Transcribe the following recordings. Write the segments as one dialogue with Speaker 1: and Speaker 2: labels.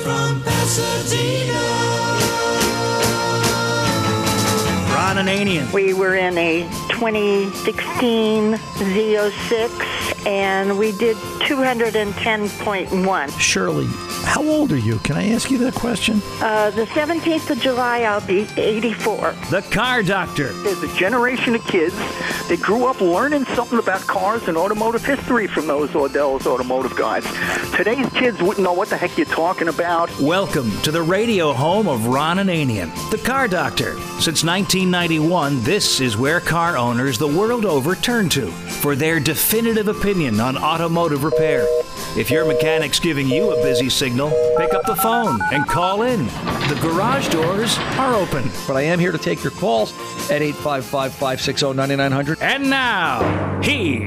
Speaker 1: from Pasadena.
Speaker 2: Ron Ananian.
Speaker 3: We were in a 2016 Z06, and we did 210.1.
Speaker 4: Shirley, how old are you? Can I ask you that question?
Speaker 3: The 17th of July, I'll be 84.
Speaker 2: The Car Doctor.
Speaker 5: There's a generation of kids that grew up learning something about cars and automotive history from those Ordell's automotive guides. Today's kids wouldn't know what the heck you're talking about.
Speaker 2: Welcome to the radio home of Ron Ananian, the Car Doctor. Since 1991, this is where car owners the world over turn to for their definitive opinion on automotive repair. If your mechanic's giving you a busy signal, pick up the phone and call in. The garage doors are open.
Speaker 4: But I am here to take your calls at 855-560-9900.
Speaker 2: And now,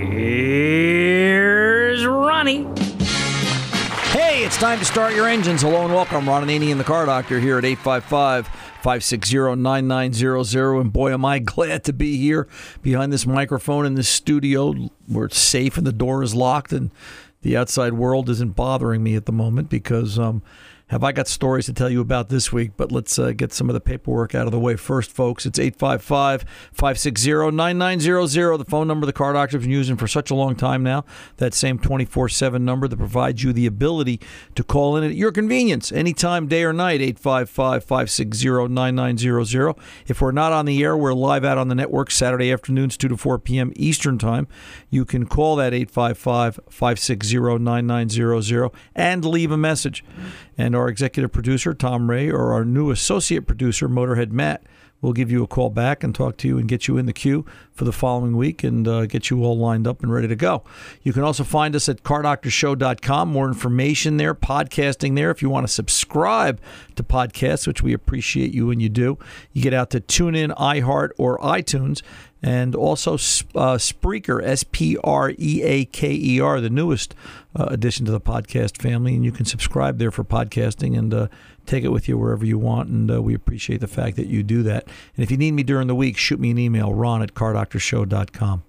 Speaker 2: here's Ronnie.
Speaker 4: Hey, it's time to start your engines. Hello and welcome. Ron Ananian, the Car Doctor, here at 855-560-9900. And boy, am I glad to be here behind this microphone in this studio where it's safe and the door is locked and the outside world isn't bothering me at the moment because have I got stories to tell you about this week, but let's get some of the paperwork out of the way first, folks. It's 855-560-9900, the phone number the Car Doctor's been using for such a long time now, that same 24/7 number that provides you the ability to call in at your convenience, anytime, day or night, 855-560-9900. If we're not on the air, we're live out on the network Saturday afternoons, 2 to 4 p.m. Eastern Time. You can call that 855-560-9900 and leave a message. And our executive producer, Tom Ray, or our new associate producer, Motorhead Matt, will give you a call back and talk to you and get you in the queue for the following week and get you all lined up and ready to go. You can also find us at cardoctorshow.com. More information there, podcasting there. If you want to subscribe to podcasts, which we appreciate you when you do, you get out to TuneIn, iHeart, or iTunes. And also Spreaker, Spreaker, the newest addition to the podcast family. And you can subscribe there for podcasting and take it with you wherever you want. And we appreciate the fact that you do that. And if you need me during the week, shoot me an email, ron@cardoctorshow.com.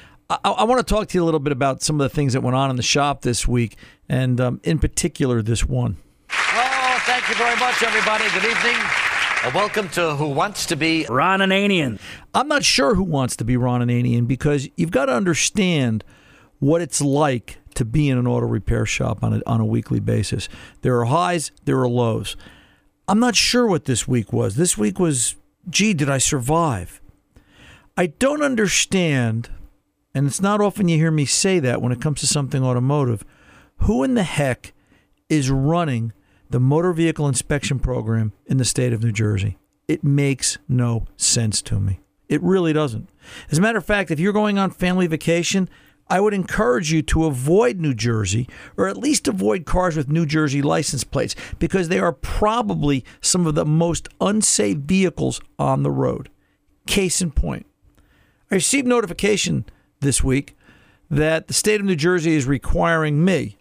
Speaker 4: I want to talk to you a little bit about some of the things that went on in the shop this week, and in particular, this one.
Speaker 6: Oh, thank you very much, everybody. Good evening. Welcome to Who Wants to Be
Speaker 2: Ron Ananian.
Speaker 4: I'm not sure who wants to be Ron Ananian because you've got to understand what it's like to be in an auto repair shop on a weekly basis. There are highs, there are lows. I'm not sure what this week was. This week was, gee, did I survive? I don't understand, and it's not often you hear me say that when it comes to something automotive, who in the heck is running the motor vehicle inspection program in the state of New Jersey? It makes no sense to me. It really doesn't. As a matter of fact, if you're going on family vacation, I would encourage you to avoid New Jersey, or at least avoid cars with New Jersey license plates, because they are probably some of the most unsafe vehicles on the road. Case in point, I received notification this week that the state of New Jersey is requiring me,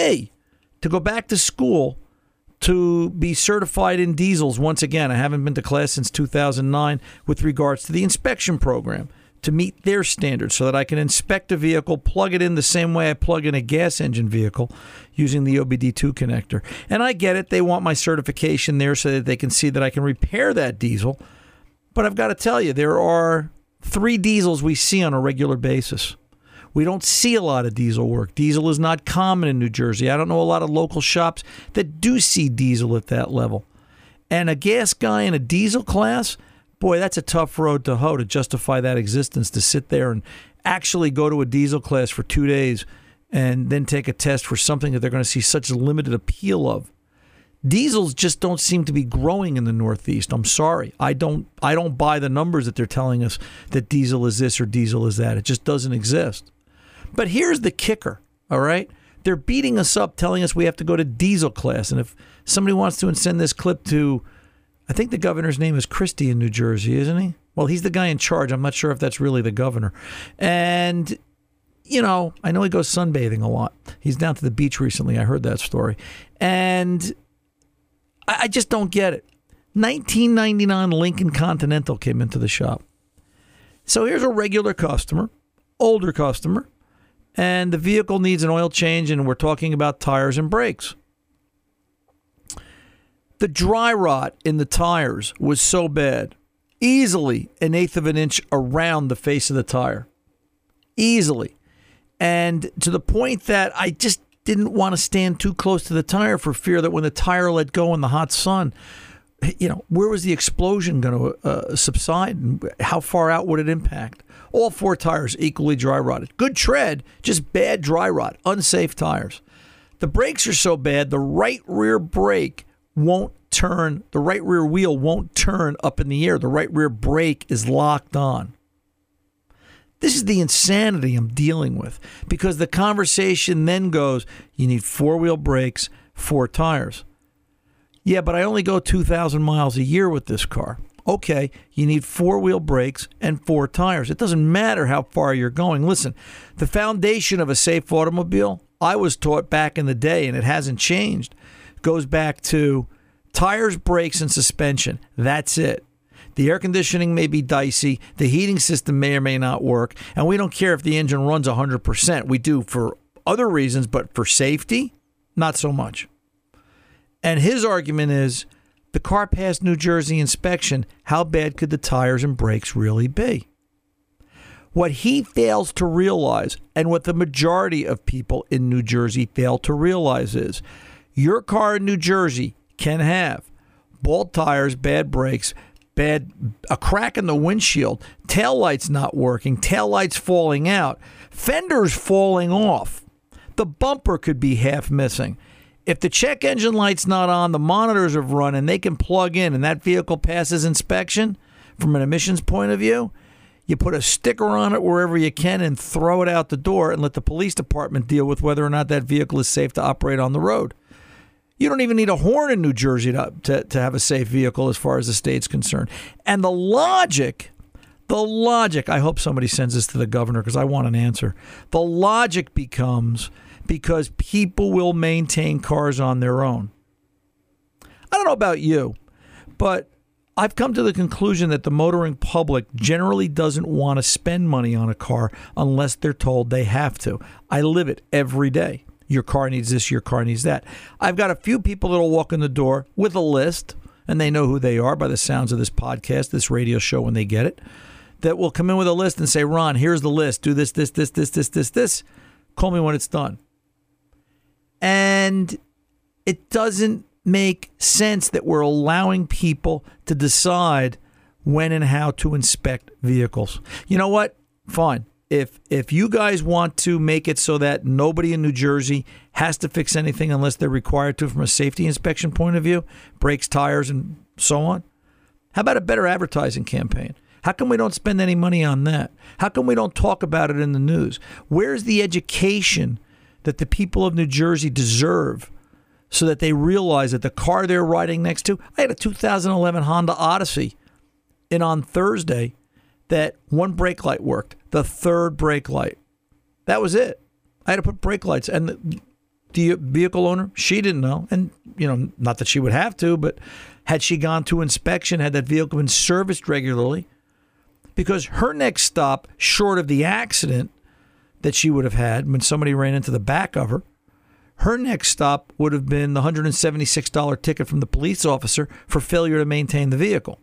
Speaker 4: to go back to school to be certified in diesels once again. I haven't been to class since 2009 with regards to the inspection program, to meet their standards so that I can inspect a vehicle, plug it in the same way I plug in a gas engine vehicle using the OBD2 connector. And I get it. They want my certification there so that they can see that I can repair that diesel. But I've got to tell you, there are 3 diesels we see on a regular basis. We don't see a lot of diesel work. Diesel is not common in New Jersey. I don't know a lot of local shops that do see diesel at that level. And a gas guy in a diesel class, boy, that's a tough road to hoe to justify that existence, to sit there and actually go to a diesel class for 2 days and then take a test for something that they're going to see such limited appeal of. Diesels just don't seem to be growing in the Northeast. I'm sorry. I don't buy the numbers that they're telling us that diesel is this or diesel is that. It just doesn't exist. But here's the kicker, all right? They're beating us up, telling us we have to go to diesel class. And if somebody wants to send this clip to, I think the governor's name is Christie in New Jersey, isn't he? Well, he's the guy in charge. I'm not sure if that's really the governor. And, you know, I know he goes sunbathing a lot. He's down to the beach recently. I heard that story. And I just don't get it. 1999 Lincoln Continental came into the shop. So here's a regular customer, older customer, and the vehicle needs an oil change, and we're talking about tires and brakes. The dry rot in the tires was so bad, easily 1/8 of an inch around the face of the tire. Easily. And to the point that I just didn't want to stand too close to the tire for fear that when the tire let go in the hot sun, where was the explosion going to subside and how far out would it impact? All 4 tires equally dry rotted. Good tread, just bad dry rot, unsafe tires. The brakes are so bad, the right rear brake won't turn, the right rear wheel won't turn up in the air. The right rear brake is locked on. This is the insanity I'm dealing with, because the conversation then goes, you need 4-wheel brakes, 4 tires. Yeah, but I only go 2,000 miles a year with this car. Okay, you need 4-wheel brakes and 4 tires. It doesn't matter how far you're going. Listen, the foundation of a safe automobile, I was taught back in the day, and it hasn't changed, goes back to tires, brakes, and suspension. That's it. The air conditioning may be dicey. The heating system may or may not work. And we don't care if the engine runs 100%. We do for other reasons, but for safety, not so much. And his argument is, the car passed New Jersey inspection. How bad could the tires and brakes really be? What he fails to realize, and what the majority of people in New Jersey fail to realize, is your car in New Jersey can have bald tires, bad brakes, a crack in the windshield, taillights not working, taillights falling out, fenders falling off. The bumper could be half missing. If the check engine light's not on, the monitors have run, and they can plug in, and that vehicle passes inspection from an emissions point of view, you put a sticker on it wherever you can and throw it out the door and let the police department deal with whether or not that vehicle is safe to operate on the road. You don't even need a horn in New Jersey to have a safe vehicle as far as the state's concerned. And the logic, I hope somebody sends this to the governor because I want an answer. The logic becomes because people will maintain cars on their own. I don't know about you, but I've come to the conclusion that the motoring public generally doesn't want to spend money on a car unless they're told they have to. I live it every day. Your car needs this, your car needs that. I've got a few people that will walk in the door with a list, and they know who they are by the sounds of this podcast, this radio show when they get it, that will come in with a list and say, Ron, here's the list. Do this, this, this, this, this, this, this. Call me when it's done. And it doesn't make sense that we're allowing people to decide when and how to inspect vehicles. You know what? Fine. If you guys want to make it so that nobody in New Jersey has to fix anything unless they're required to from a safety inspection point of view, brakes, tires, and so on, how about a better advertising campaign? How come we don't spend any money on that? How come we don't talk about it in the news? Where's the education that the people of New Jersey deserve so that they realize that the car they're riding next to, I had a 2011 Honda Odyssey in on Thursday that one brake light worked, the third brake light. That was it. I had to put brake lights. And the vehicle owner, she didn't know. And, not that she would have to, but had she gone to inspection, had that vehicle been serviced regularly, because her next stop, short of the accident that she would have had when somebody ran into the back of her, her next stop would have been the $176 ticket from the police officer for failure to maintain the vehicle.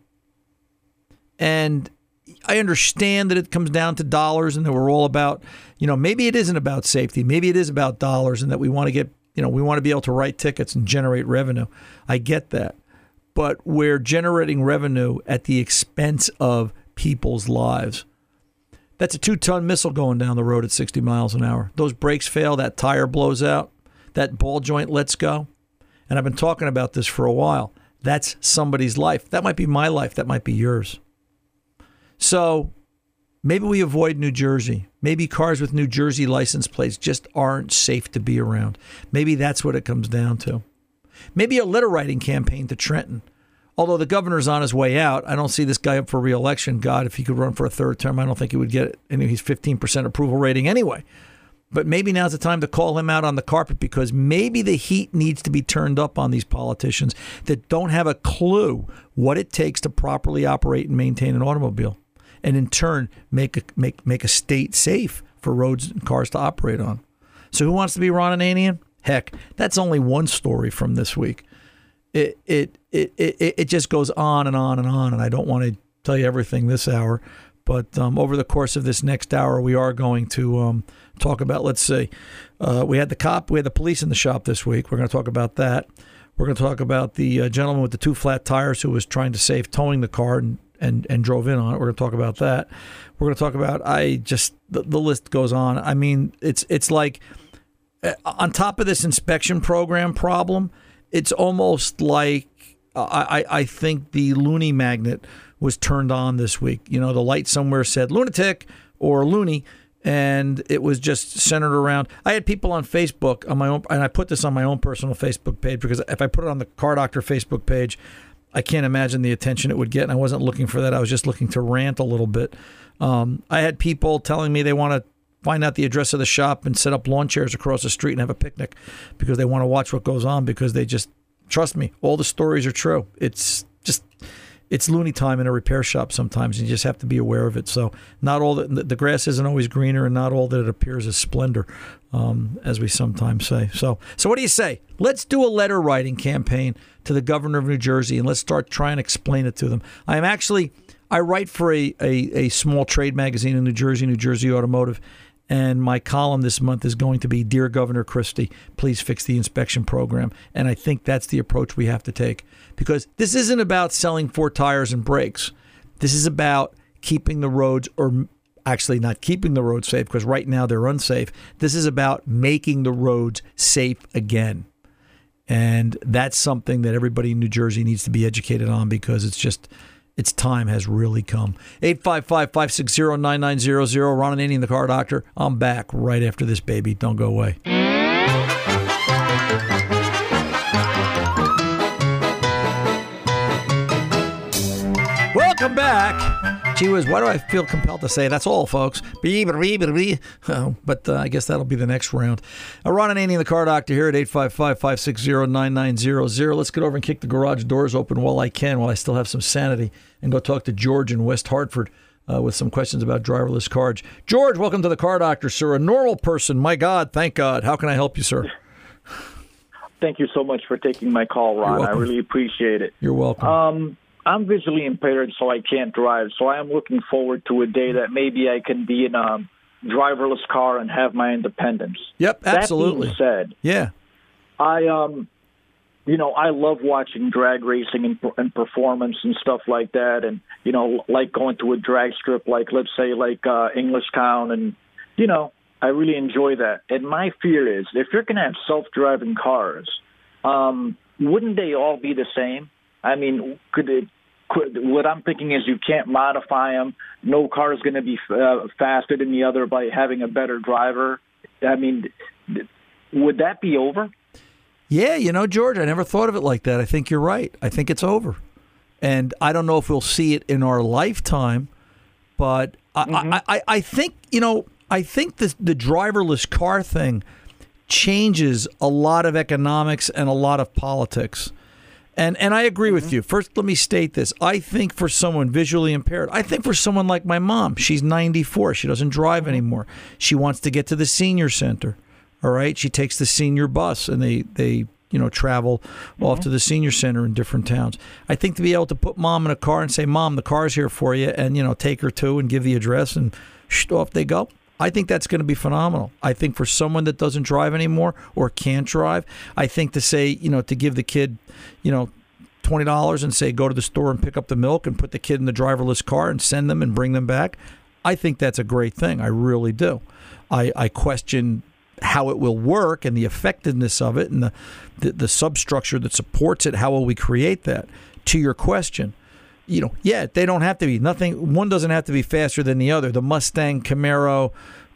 Speaker 4: And I understand that it comes down to dollars and that we're all about, maybe it isn't about safety. Maybe it is about dollars and that we want to get, we want to be able to write tickets and generate revenue. I get that. But we're generating revenue at the expense of people's lives. That's a 2-ton missile going down the road at 60 miles an hour. Those brakes fail, that tire blows out, that ball joint lets go. And I've been talking about this for a while. That's somebody's life. That might be my life. That might be yours. So maybe we avoid New Jersey. Maybe cars with New Jersey license plates just aren't safe to be around. Maybe that's what it comes down to. Maybe a letter writing campaign to Trenton. Although the governor's on his way out, I don't see this guy up for re-election. God, if he could run for a third term, I don't think he would get it. I mean, he's 15% approval rating anyway. But maybe now's the time to call him out on the carpet, because maybe the heat needs to be turned up on these politicians that don't have a clue what it takes to properly operate and maintain an automobile, and in turn make a state safe for roads and cars to operate on. So who wants to be Ron Ananian? Heck, that's only one story from this week. it just goes on and on and on. And I don't want to tell you everything this hour, but over the course of this next hour, we are going to talk about, let's see, we had the police in the shop this week. We're going to talk about that. We're going to talk about the gentleman with the 2 flat tires who was trying to save towing the car and drove in on it. We're going to talk about that. We're going to talk about, the list goes on. I mean, it's like, on top of this inspection program problem, it's almost like I think the loony magnet was turned on this week. You know, the light somewhere said lunatic or loony, and it was just centered around. I had people on Facebook on my own, and I put this on my own personal Facebook page because if I put it on the Car Doctor Facebook page, I can't imagine the attention it would get, and I wasn't looking for that. I was just looking to rant a little bit. I had people telling me they want to find out the address of the shop and set up lawn chairs across the street and have a picnic because they want to watch what goes on, because they just, trust me, all the stories are true. It's loony time in a repair shop sometimes. You just have to be aware of it. So not all the grass isn't always greener, and not all that it appears is splendor, as we sometimes say. So what do you say? Let's do a letter writing campaign to the governor of New Jersey, and let's start trying to explain it to them. I write for a small trade magazine in New Jersey Automotive, and my column this month is going to be, Dear Governor Christie, please fix the inspection program. And I think that's the approach we have to take, because this isn't about selling 4 tires and brakes. This is about keeping the roads, or actually not keeping the roads safe, because right now they're unsafe. This is about making the roads safe again. And that's something that everybody in New Jersey needs to be educated on, because its time has really come. 855-560-9900. Ron Ananian, the Car Doctor. I'm back right after this, baby. Don't go away. Welcome back. Gee whiz, why do I feel compelled to say it? That's all, folks. But I guess that'll be the next round. Ron Ananian, the Car Doctor, here at 855-560-9900. Let's get over and kick the garage doors open while I still have some sanity, and go talk to George in West Hartford with some questions about driverless cars. George, welcome to the Car Doctor, sir. A normal person, my God, thank God. How can I help you, sir?
Speaker 7: Thank you so much for taking my call, Ron. I really appreciate it.
Speaker 4: You're welcome.
Speaker 7: I'm visually impaired, so I can't drive. So I am looking forward to a day that maybe I can be in a driverless car and have my independence.
Speaker 4: Yep, absolutely.
Speaker 7: That being said,
Speaker 4: yeah,
Speaker 7: I love watching drag racing and performance and stuff like that, and like going to a drag strip, like let's say Englishtown, and I really enjoy that. And my fear is, if you're going to have self-driving cars, wouldn't they all be the same? I mean, what I'm thinking is you can't modify them. No car is going to be faster than the other by having a better driver. I mean, would that be over?
Speaker 4: Yeah, George, I never thought of it like that. I think you're right. I think it's over. And I don't know if we'll see it in our lifetime, but I think, I think the driverless car thing changes a lot of economics and a lot of politics. And I agree with you. First, let me state this. I think for someone visually impaired, I think for someone like my mom, she's 94. She doesn't drive anymore. She wants to get to the senior center. All right. She takes the senior bus, and they travel off to the senior center in different towns. I think to be able to put mom in a car and say, Mom, the car's here for you, and, take her to and give the address, and off they go. I think that's going to be phenomenal. I think for someone that doesn't drive anymore or can't drive, I think to say, to give the kid, $20 and say, go to the store and pick up the milk and put the kid in the driverless car and send them and bring them back. I think that's a great thing. I really do. I question how it will work and the effectiveness of it and the substructure that supports it. How will we create that? To your question, they don't have to be. One doesn't have to be faster than the other. The Mustang, Camaro,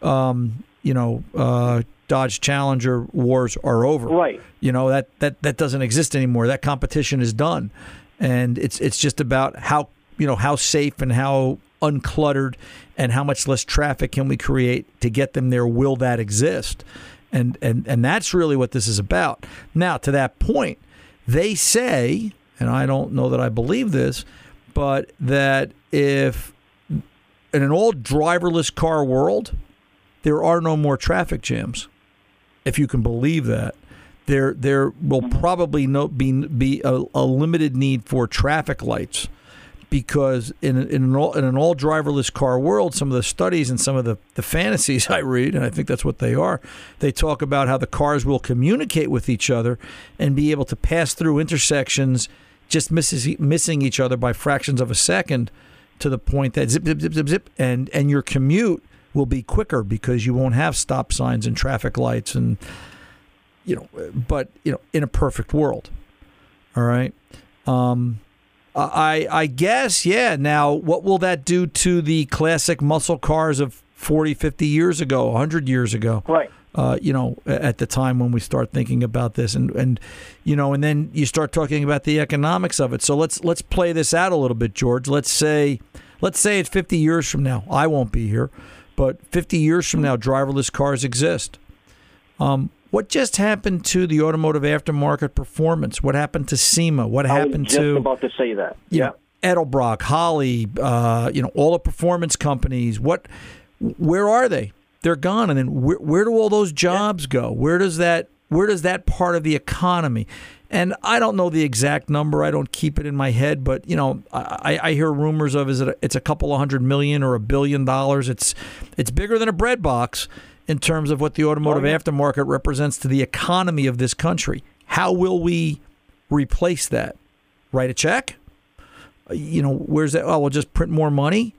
Speaker 4: Dodge Challenger wars are over.
Speaker 7: Right.
Speaker 4: That doesn't exist anymore. That competition is done, and it's just about how safe and how uncluttered and how much less traffic can we create to get them there. Will that exist? And that's really what this is about. Now, to that point, they say, and I don't know that I believe this, but that if in an all driverless car world, there are no more traffic jams. If you can believe that There will probably be a limited need for traffic lights, because in an all driverless car world, some of the studies and some of the fantasies I read, and I think that's what they are, they talk about how the cars will communicate with each other and be able to pass through intersections just missing each other by fractions of a second, to the point that zip, zip, zip, zip, zip, and your commute will be quicker because you won't have stop signs and traffic lights, and but in a perfect world. All right. I guess, yeah. Now, what will that do to the classic muscle cars of 40, 50 years ago, 100 years ago?
Speaker 7: Right.
Speaker 4: At the time when we start thinking about this, and then you start talking about the economics of it. So let's play this out a little bit, George. Let's say it's 50 years from now. I won't be here, but 50 years from now, driverless cars exist. What just happened to the automotive aftermarket performance? What happened to SEMA? What happened to?
Speaker 7: I was just about to say that. Yeah.
Speaker 4: Edelbrock, Holley, all the performance companies. Where are they? They're gone. And then where do all those jobs go? Where does that part of the economy? And I don't know the exact number. I don't keep it in my head, but I hear rumors of it's a couple of $100 million or $1 billion. It's bigger than a bread box in terms of what the automotive aftermarket represents to the economy of this country. How will we replace that? Write a check? Where's that? Oh, we'll just print more money.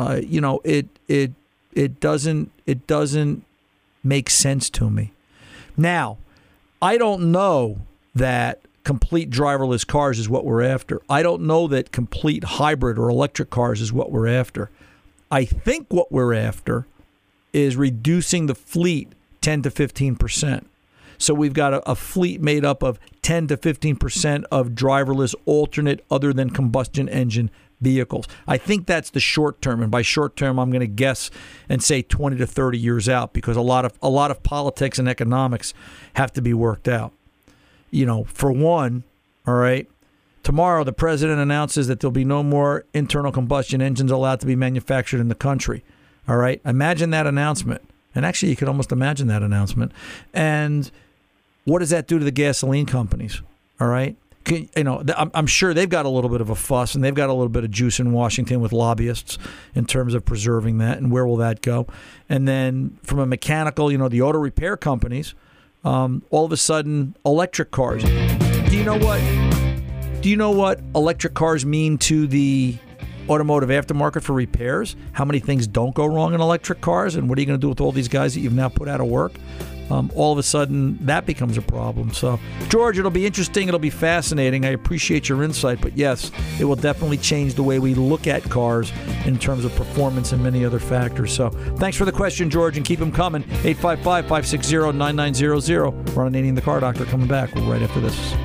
Speaker 4: It doesn't make sense to me. Now, I don't know that complete driverless cars is what we're after. I don't know that complete hybrid or electric cars is what we're after. I think what we're after is reducing the fleet 10 to 15%. So we've got a fleet made up of 10 to 15% of driverless, alternate, other than combustion engine vehicles. I think that's the short term, and by short term, I'm going to guess and say 20 to 30 years out, because a lot of politics and economics have to be worked out. For one, all right, tomorrow the president announces that there'll be no more internal combustion engines allowed to be manufactured in the country. All right, imagine that announcement, and actually, you could almost imagine that announcement. And what does that do to the gasoline companies? All right. I'm sure they've got a little bit of a fuss, and they've got a little bit of juice in Washington with lobbyists in terms of preserving that, and where will that go? And then from a mechanical, the auto repair companies, all of a sudden, electric cars. Do you know what electric cars mean to the automotive aftermarket for repairs? How many things don't go wrong in electric cars, and what are you going to do with all these guys that you've now put out of work? All of a sudden, that becomes a problem. So, George, it'll be interesting. It'll be fascinating. I appreciate your insight. But, yes, it will definitely change the way we look at cars in terms of performance and many other factors. So, thanks for the question, George, and keep them coming. 855-560-9900. Ron Ananian, the Car Doctor, coming back right after this.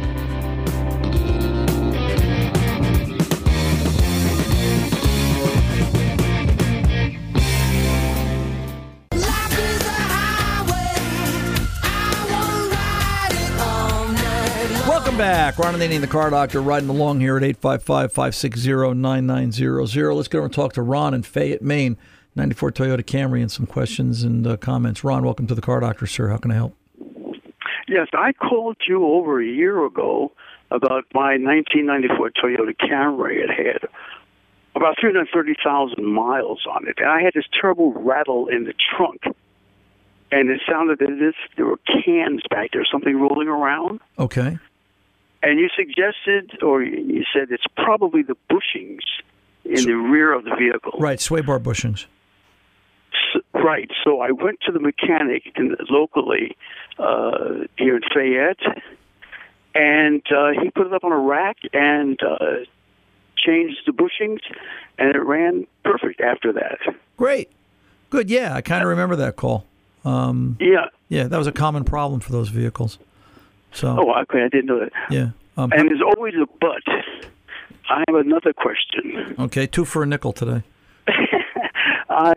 Speaker 4: Back. Ron Ananian, the Car Doctor, riding along here at 855-560-9900. Let's go over and talk to Ron in Fayette, Maine. 94 Toyota Camry, and some questions and comments. Ron, welcome to the Car Doctor, sir. How can I help?
Speaker 8: Yes, I called you over a year ago about my 1994 Toyota Camry. It had about 330,000 miles on it, and I had this terrible rattle in the trunk. And it sounded as if there were cans back there, something rolling around.
Speaker 4: Okay.
Speaker 8: And you suggested, or you said, it's probably the bushings in the rear of the vehicle.
Speaker 4: Right, sway bar bushings.
Speaker 8: Right. So I went to the mechanic locally here in Fayette, and he put it up on a rack and changed the bushings, and it ran perfect after that.
Speaker 4: Great. Good. Yeah, I kind of remember that call. Yeah, that was a common problem for those vehicles. So.
Speaker 8: Oh, okay, I didn't know that.
Speaker 4: Yeah.
Speaker 8: And there's always a but. I have another question.
Speaker 4: Okay, 2 for a nickel today.
Speaker 8: I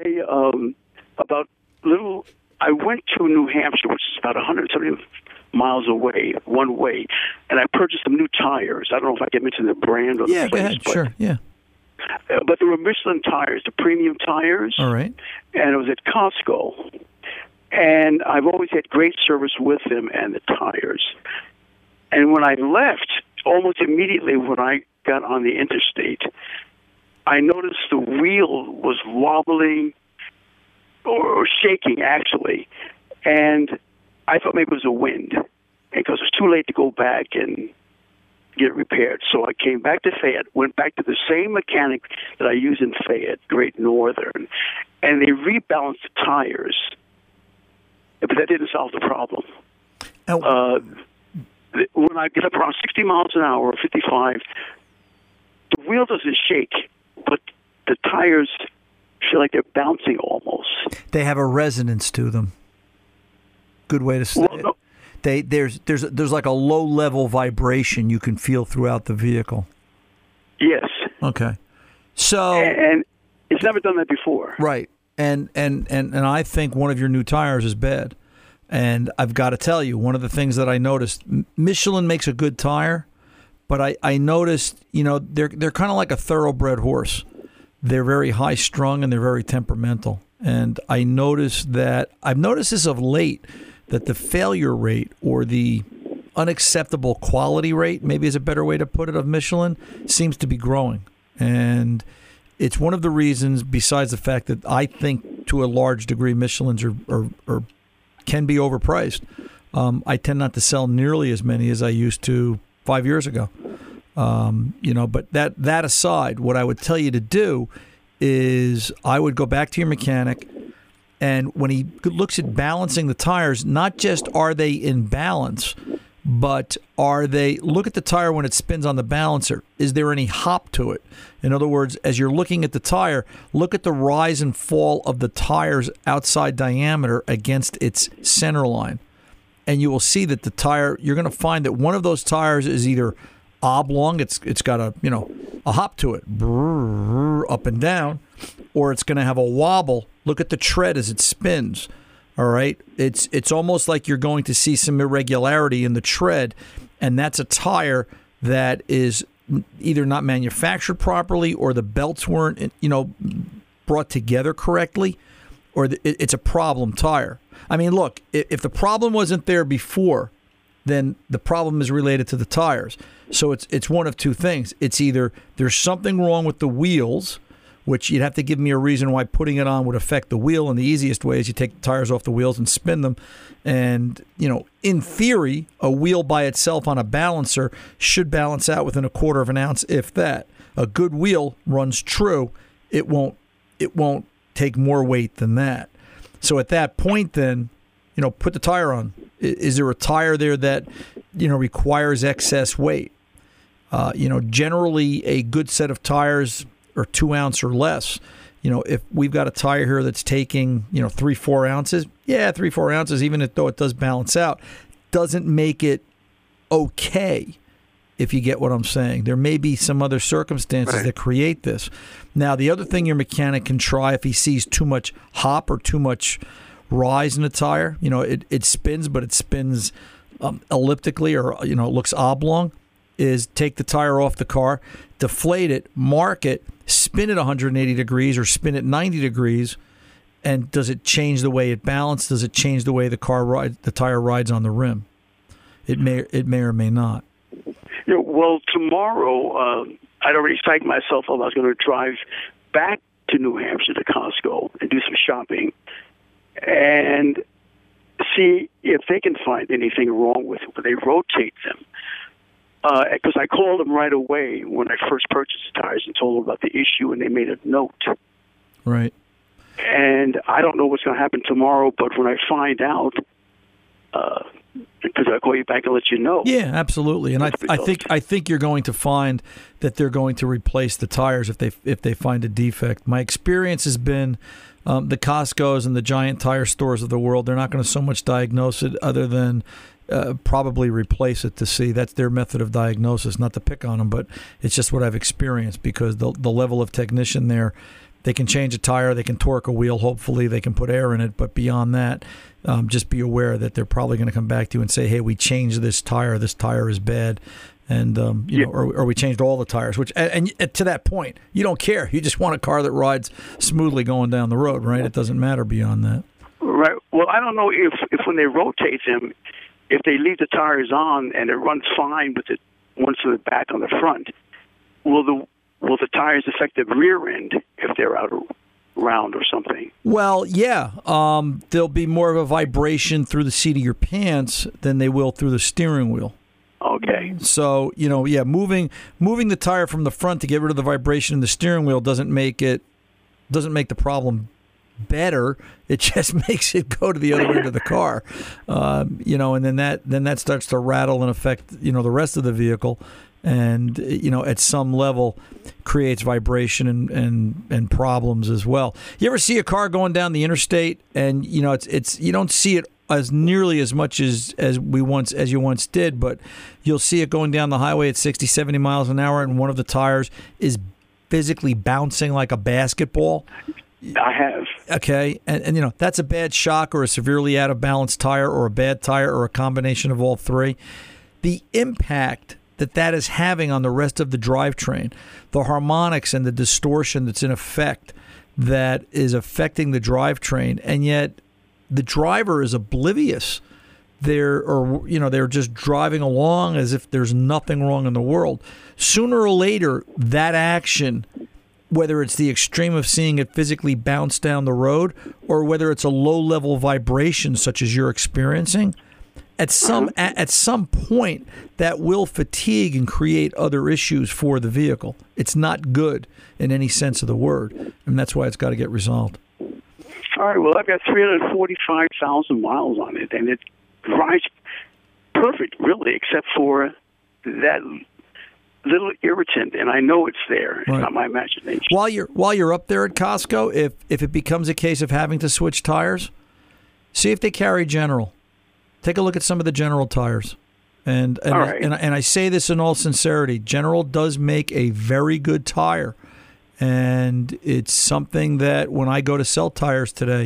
Speaker 8: went to New Hampshire, which is about 170 miles away, one way, and I purchased some new tires. I don't know if I can mention the brand or the place.
Speaker 4: Yeah, go ahead. Sure, yeah.
Speaker 8: But they were Michelin tires, the premium tires.
Speaker 4: All right.
Speaker 8: And it was at Costco. And I've always had great service with them and the tires. And when I left, almost immediately when I got on the interstate, I noticed the wheel was wobbling or shaking, actually. And I thought maybe it was the wind, because it was too late to go back and get it repaired. So I came back to Fayette, went back to the same mechanic that I use in Fayette, Great Northern, and they rebalanced the tires. But that didn't solve the problem. When I get up around 60 miles an hour, or 55, the wheel doesn't shake, but the tires feel like they're bouncing almost.
Speaker 4: They have a resonance to them. Good way to say it. No. There's like a low level vibration you can feel throughout the vehicle.
Speaker 8: Yes.
Speaker 4: Okay. So
Speaker 8: and it's never done that before.
Speaker 4: Right. And I think one of your new tires is bad. And I've got to tell you, one of the things that I noticed, Michelin makes a good tire, but I noticed, they're kind of like a thoroughbred horse. They're very high strung and they're very temperamental. And I've noticed this of late, that the failure rate or the unacceptable quality rate, maybe is a better way to put it, of Michelin, seems to be growing. And it's one of the reasons, besides the fact that I think to a large degree Michelins are can be overpriced. I tend not to sell nearly as many as I used to 5 years ago. But that aside, what I would tell you to do is I would go back to your mechanic, and when he looks at balancing the tires, not just are they in balance, but look at the tire when it spins on the balancer. Is there any hop to it? In other words, as you're looking at the tire, look at the rise and fall of the tire's outside diameter against its center line. And you will see that the tire, you're going to find that one of those tires is either oblong, it's got a hop to it, up and down, or it's going to have a wobble. Look at the tread as it spins. All right, it's almost like you're going to see some irregularity in the tread, and that's a tire that is either not manufactured properly, or the belts weren't brought together correctly, or it's a problem tire. I mean, look, if the problem wasn't there before, then the problem is related to the tires. So it's one of two things. It's either there's something wrong with the wheels, which you'd have to give me a reason why putting it on would affect the wheel. And the easiest way is you take the tires off the wheels and spin them. And, in theory, a wheel by itself on a balancer should balance out within a quarter of an ounce, if that. A good wheel runs true. It won't take more weight than that. So at that point, then, put the tire on. Is there a tire there that, requires excess weight? Generally a good set of tires or 2 ounce or less. If we've got a tire here that's taking, 3-4 ounces, 3-4 ounces, even though it does balance out, doesn't make it okay, if you get what I'm saying. There may be some other circumstances that create this. Now, the other thing your mechanic can try, if he sees too much hop or too much rise in the tire, it spins, but it spins elliptically, or, it looks oblong, is take the tire off the car, deflate it, mark it, spin it 180 degrees or spin it 90 degrees, and does it change the way it balances? Does it change the way the tire rides on the rim? It may or may not.
Speaker 8: Well, tomorrow, I'd already psyched myself up. I was going to drive back to New Hampshire to Costco and do some shopping and see if they can find anything wrong with it when they rotate them. Because I called them right away when I first purchased the tires and told them about the issue, and they made a note.
Speaker 4: Right.
Speaker 8: And I don't know what's going to happen tomorrow, but when I find out, because I'll call you back and let you know.
Speaker 4: Yeah, absolutely. And I think you're going to find that they're going to replace the tires if they find a defect. My experience has been the Costco's and the giant tire stores of the world, they're not going to so much diagnose it other than probably replace it to see. That's their method of diagnosis, not to pick on them, but it's just what I've experienced, because the level of technician there, they can change a tire, they can torque a wheel, hopefully they can put air in it, but beyond that, just be aware that they're probably going to come back to you and say, hey, we changed this tire is bad, and or we changed all the tires, which, and to that point, you don't care. You just want a car that rides smoothly going down the road, right? It doesn't matter beyond that.
Speaker 8: Right. Well, I don't know if when they rotate them, if they leave the tires on and it runs fine with it once to the back on the front, will the tires affect the rear end if they're out around or something?
Speaker 4: Well, yeah. There'll be more of a vibration through the seat of your pants than they will through the steering wheel.
Speaker 8: Okay.
Speaker 4: So, moving the tire from the front to get rid of the vibration in the steering wheel doesn't make the problem better. It just makes it go to the other end of the car. And then that starts to rattle and affect, the rest of the vehicle. And, at some level creates vibration and problems as well. You ever see a car going down the interstate and, it's you don't see it as nearly as much as you once did, but you'll see it going down the highway at 60, 70 miles an hour, and one of the tires is physically bouncing like a basketball.
Speaker 8: I have.
Speaker 4: Okay, and that's a bad shock or a severely out of balance tire or a bad tire or a combination of all three. The impact that is having on the rest of the drivetrain, the harmonics and the distortion that's in effect that is affecting the drivetrain, and yet the driver is oblivious. They're just driving along as if there's nothing wrong in the world. Sooner or later, that action, whether it's the extreme of seeing it physically bounce down the road or whether it's a low-level vibration such as you're experiencing, at some point that will fatigue and create other issues for the vehicle. It's not good in any sense of the word, and that's why it's got to get resolved.
Speaker 8: All right, well, I've got 345,000 miles on it, and it rides perfect, really, except for that little irritant, and I know it's there. It's not my imagination.
Speaker 4: While you're up there at Costco, if it becomes a case of having to switch tires, see if they carry General. Take a look at some of the General tires. And I say this in all sincerity. General does make a very good tire. And it's something that when I go to sell tires today,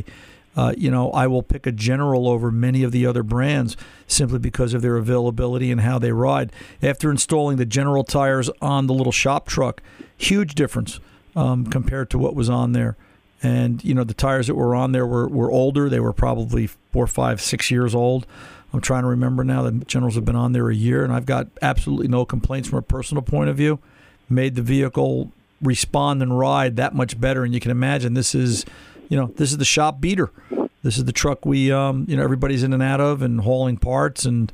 Speaker 4: I will pick a General over many of the other brands simply because of their availability and how they ride. After installing the General tires on the little shop truck, huge difference compared to what was on there. And, the tires that were on there were older. They were probably 4, 5, 6 years old. I'm trying to remember now. The Generals have been on there a year, and I've got absolutely no complaints from a personal point of view. Made the vehicle respond and ride that much better. And you can imagine this is the shop beater. This is the truck we, everybody's in and out of and hauling parts. And,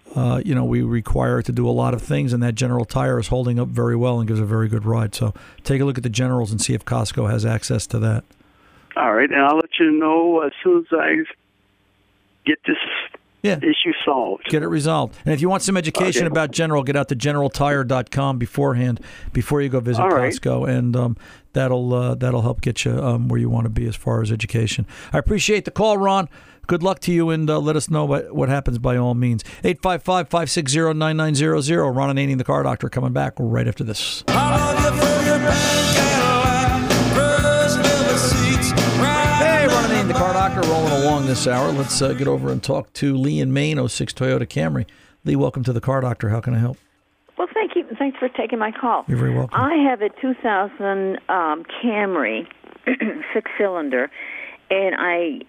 Speaker 4: we require it to do a lot of things. And that General tire is holding up very well and gives a very good ride. So take a look at the Generals and see if Costco has access to that.
Speaker 8: All right. And I'll let you know as soon as I get this issue solved.
Speaker 4: Get it resolved. And if you want some education about General, get out to GeneralTire.com beforehand, before you go visit Costco, and that'll help get you where you want to be as far as education. I appreciate the call, Ron. Good luck to you, and let us know what happens by all means. 855-560-9900. Ron Ananian, the Car Doctor, coming back right after this. The Car Doctor rolling along this hour. Let's get over and talk to Lee in Maine, 06 Toyota Camry. Lee, welcome to the Car Doctor. How can I help?
Speaker 9: Well, thank you. Thanks for taking my call.
Speaker 4: You're very welcome.
Speaker 9: I have a 2000 Camry, 6-cylinder, and I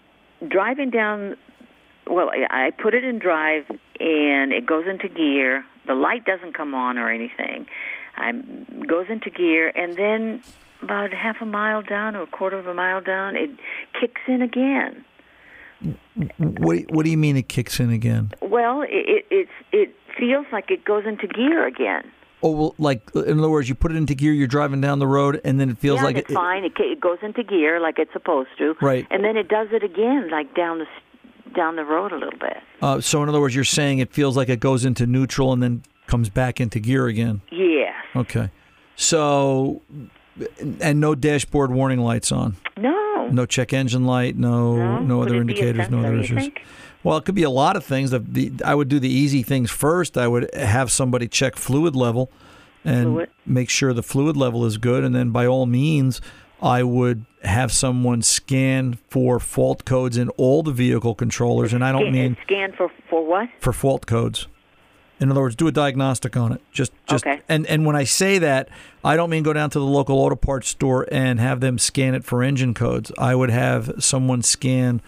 Speaker 9: put it in drive, and it goes into gear. The light doesn't come on or anything. It goes into gear, and then about half a mile down or a quarter of a mile down, it kicks in again.
Speaker 4: What do you mean it kicks in again?
Speaker 9: Well, it feels like it goes into gear again.
Speaker 4: Oh, well, like, in other words, you put it into gear, you're driving down the road, and then it feels like
Speaker 9: it's fine. It goes into gear like it's supposed to.
Speaker 4: Right.
Speaker 9: And then it does it again, like down the road a little bit.
Speaker 4: So, in other words, you're saying it feels like it goes into neutral and then comes back into gear again?
Speaker 9: Yes.
Speaker 4: Okay. So... And no dashboard warning lights on?
Speaker 9: No.
Speaker 4: No check engine light, no other indicators, no other issues? Well, it could be a lot of things. I would do the easy things first. I would have somebody check fluid level and make sure the fluid level is good. And then by all means, I would have someone scan for fault codes in all the vehicle controllers. And I don't mean...
Speaker 9: Scan for what?
Speaker 4: For fault codes. In other words, do a diagnostic on it. Just
Speaker 9: okay.
Speaker 4: And when I say that, I don't mean go down to the local auto parts store and have them scan it for engine codes. I would have someone scan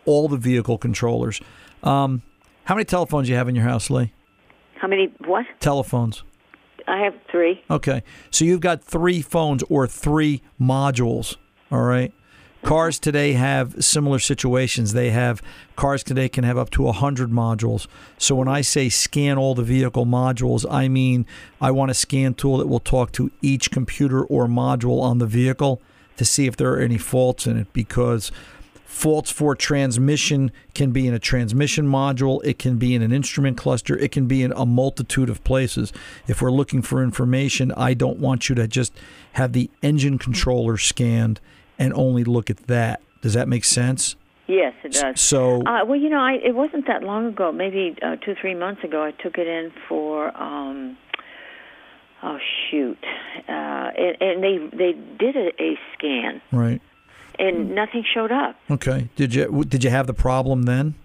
Speaker 4: all the vehicle controllers. How many telephones do you have in your house, Lee?
Speaker 9: How many, what?
Speaker 4: Telephones.
Speaker 9: I have 3.
Speaker 4: Okay. So you've got 3 phones or 3 modules, all right? Cars today have similar situations. Cars today can have up to 100 modules. So when I say scan all the vehicle modules, I mean I want a scan tool that will talk to each computer or module on the vehicle to see if there are any faults in it, because faults for transmission can be in a transmission module, it can be in an instrument cluster, it can be in a multitude of places. If we're looking for information, I don't want you to just have the engine controller scanned and only look at that. Does that make sense?
Speaker 9: Yes, it does.
Speaker 4: So,
Speaker 9: well, it wasn't that long ago, maybe 2-3 months ago, I took it in for, and they did a scan.
Speaker 4: Right.
Speaker 9: And nothing showed up.
Speaker 4: Okay. Did you have the problem then?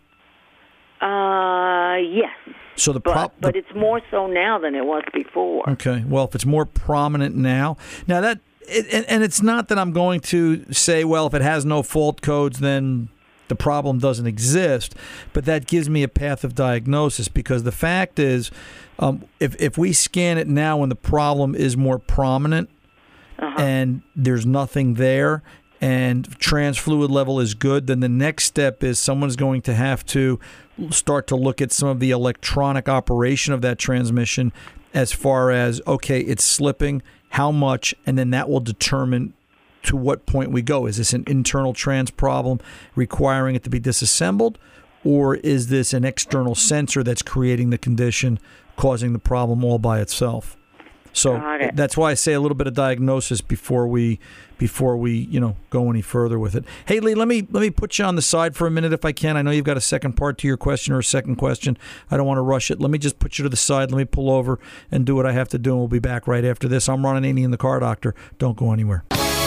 Speaker 9: Yes.
Speaker 4: So
Speaker 9: but it's more so now than it was before.
Speaker 4: Okay. Well, if it's more prominent now that. And it's not that I'm going to say, well, if it has no fault codes, then the problem doesn't exist. But that gives me a path of diagnosis, because the fact is, if we scan it now when the problem is more prominent and there's nothing there and trans fluid level is good, then the next step is someone's going to have to start to look at some of the electronic operation of that transmission as far as, okay, it's slipping, how much, and then that will determine to what point we go. Is this an internal trans problem requiring it to be disassembled, or is this an external sensor that's creating the condition, causing the problem all by itself? So that's why I say a little bit of diagnosis before we go any further with it. Hey, Lee, let me put you on the side for a minute if I can. I know you've got a second part to your question or a second question. I don't want to rush it. Let me just put you to the side. Let me pull over and do what I have to do, and we'll be back right after this. I'm Ron Ananian, the Car Doctor. Don't go anywhere.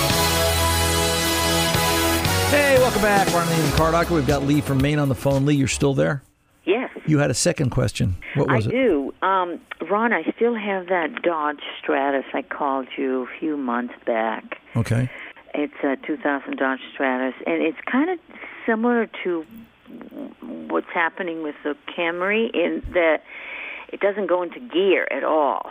Speaker 4: Hey, welcome back. Ron Ananian, the Car Doctor. We've got Lee from Maine on the phone. Lee, you're still there?
Speaker 9: Yes.
Speaker 4: You had a second question. What was it?
Speaker 9: I do. Ron, I still have that Dodge Stratus I called you a few months back.
Speaker 4: Okay.
Speaker 9: It's a 2000 Dodge Stratus, and it's kind of similar to what's happening with the Camry in that it doesn't go into gear at all.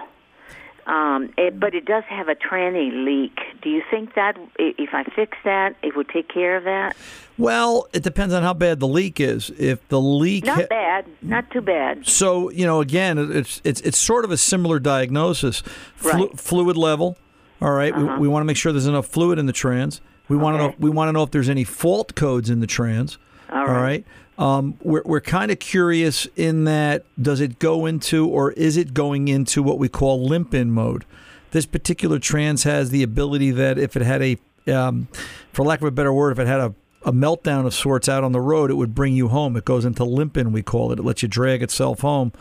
Speaker 9: But it does have a tranny leak. Do you think that if I fix that, it would take care of that?
Speaker 4: Well, it depends on how bad the leak is. If the leak
Speaker 9: not bad, not too bad.
Speaker 4: So again, it's sort of a similar diagnosis.
Speaker 9: Right. Fluid
Speaker 4: level. All right, we want to make sure there's enough fluid in the trans. We want to know if there's any fault codes in the trans.
Speaker 9: All right.
Speaker 4: We're kind of curious in that, does it go into, or is it going into what we call limp-in mode? This particular trans has the ability that if it had for lack of a better word, if it had a meltdown of sorts out on the road, it would bring you home. It goes into limp-in, we call it. It lets you drag itself home,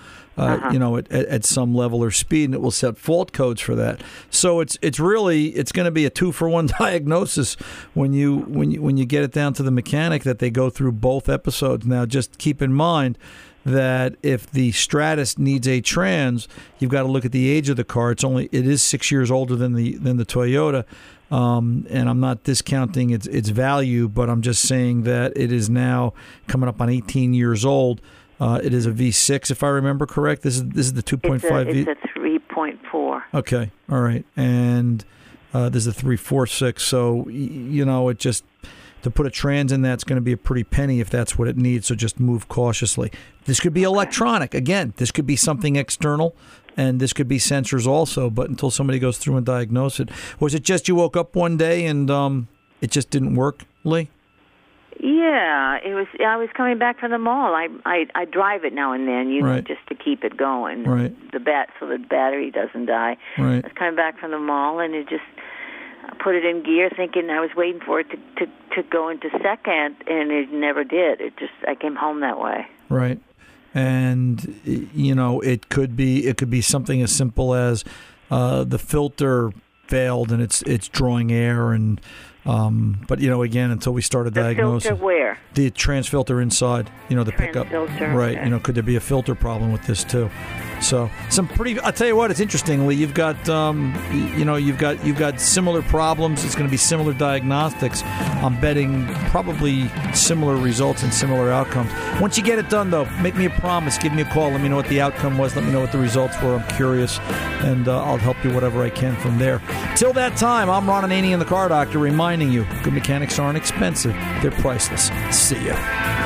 Speaker 4: at some level or speed, and it will set fault codes for that. So it's going to be a 2-for-1 diagnosis when you get it down to the mechanic, that they go through both episodes. Now, just keep in mind that if the Stratus needs a trans, you've got to look at the age of the car. It is 6 years older than the Toyota. And I'm not discounting its value, but I'm just saying that it is now coming up on 18 years old. It is a V6, if I remember correct. This is the 2.5 V.
Speaker 9: It's a 3.4.
Speaker 4: Okay, all right, and this is a 3.46. So it just, to put a trans in that's going to be a pretty penny if that's what it needs. So just move cautiously. This could be electronic. Again, this could be something external. And this could be sensors also, but until somebody goes through and diagnose it. Was it just you woke up one day and it just didn't work, Lee?
Speaker 9: Yeah, it was. I was coming back from the mall. I drive it now and then,
Speaker 4: right,
Speaker 9: just to keep it going.
Speaker 4: Right.
Speaker 9: So the battery doesn't die.
Speaker 4: Right.
Speaker 9: I was coming back from the mall, and it just put it in gear, thinking I was waiting for it to go into second, and it never did. I came home that way.
Speaker 4: Right. And it could be something as simple as the filter failed and it's drawing air, and But again, until we started diagnosing,
Speaker 9: filter where?
Speaker 4: The trans filter inside, the pickup,
Speaker 9: filter,
Speaker 4: right?
Speaker 9: okay.
Speaker 4: Could there be a filter problem with this too? So I'll tell you what, it's interesting, Lee. You've got, you've got similar problems. It's going to be similar diagnostics. I'm betting probably similar results and similar outcomes. Once you get it done, though, make me a promise. Give me a call. Let me know what the outcome was. Let me know what the results were. I'm curious, and I'll help you whatever I can from there. Till that time, I'm Ron Ananian, the Car Doctor, reminding you, good mechanics aren't expensive. They're priceless. See ya.